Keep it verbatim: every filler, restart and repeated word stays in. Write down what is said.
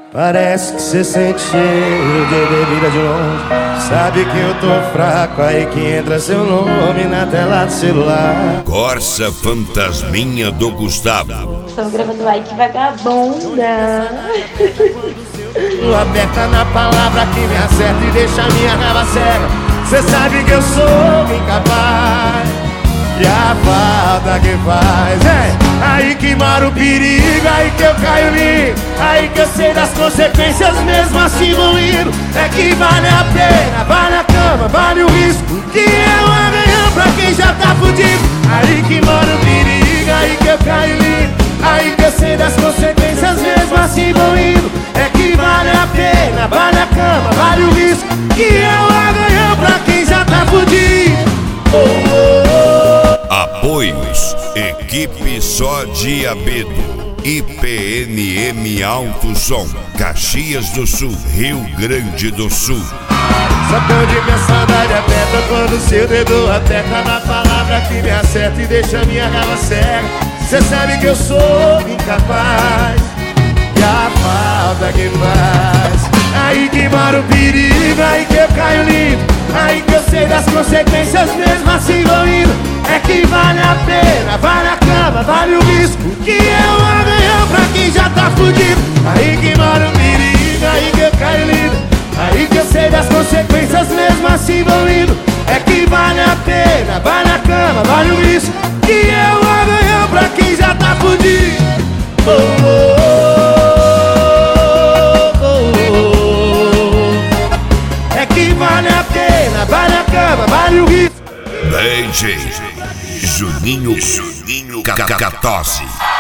Parece que cê sente cheiro de bebida de longe. Sabe que eu tô fraco, aí que entra seu nome na tela do celular. Corsa Fantasminha do Gustavo. Estamos gravando aí, que vagabunda. Aperta na palavra que me acerta e deixa minha raiva cega. Cê sabe que eu sou incapaz, e a falta que faz é aí que mora o perigo, aí que eu caio lindo, aí que eu sei das consequências mesmo assim vou indo. É que vale a pena, vale a cama, vale o risco, que é um arranhão pra quem já tá fudido. Aí que mora o perigo, aí que eu caio lindo, aí que eu sei das consequências mesmo assim vou indo. É que vale a pena, vale a cama, vale o risco, que é um arranhão pra quem já tá fudido. Oh, oh, oh. Apoios: Equipe Só Diabedo, I P N M Alto Som, Caxias do Sul, Rio Grande do Sul. Sabe onde minha saudade aperta quando seu dedo aperta na palavra que me acerta e deixa minha raiva cega. Cê sabe que eu sou incapaz, e a falta que faz. Aí que mora o perigo, aí que eu caio lindo, aí que eu sei das consequências mesmo assim vou indo. É que vale a pena, vale a cama, vale o risco, que é um arranhão pra quem já tá fudido. Aí que mora o perigo, aí que eu caio lindo, aí que eu sei das consequências mesmo assim vou indo. É que vale a pena, vale a cama, vale o risco, que é um arranhão pra quem já tá fudido. Oh, oh, oh, oh, oh. É que vale a pena, vale a cama, vale o risco. D J Juninho Juninho Cacatosse.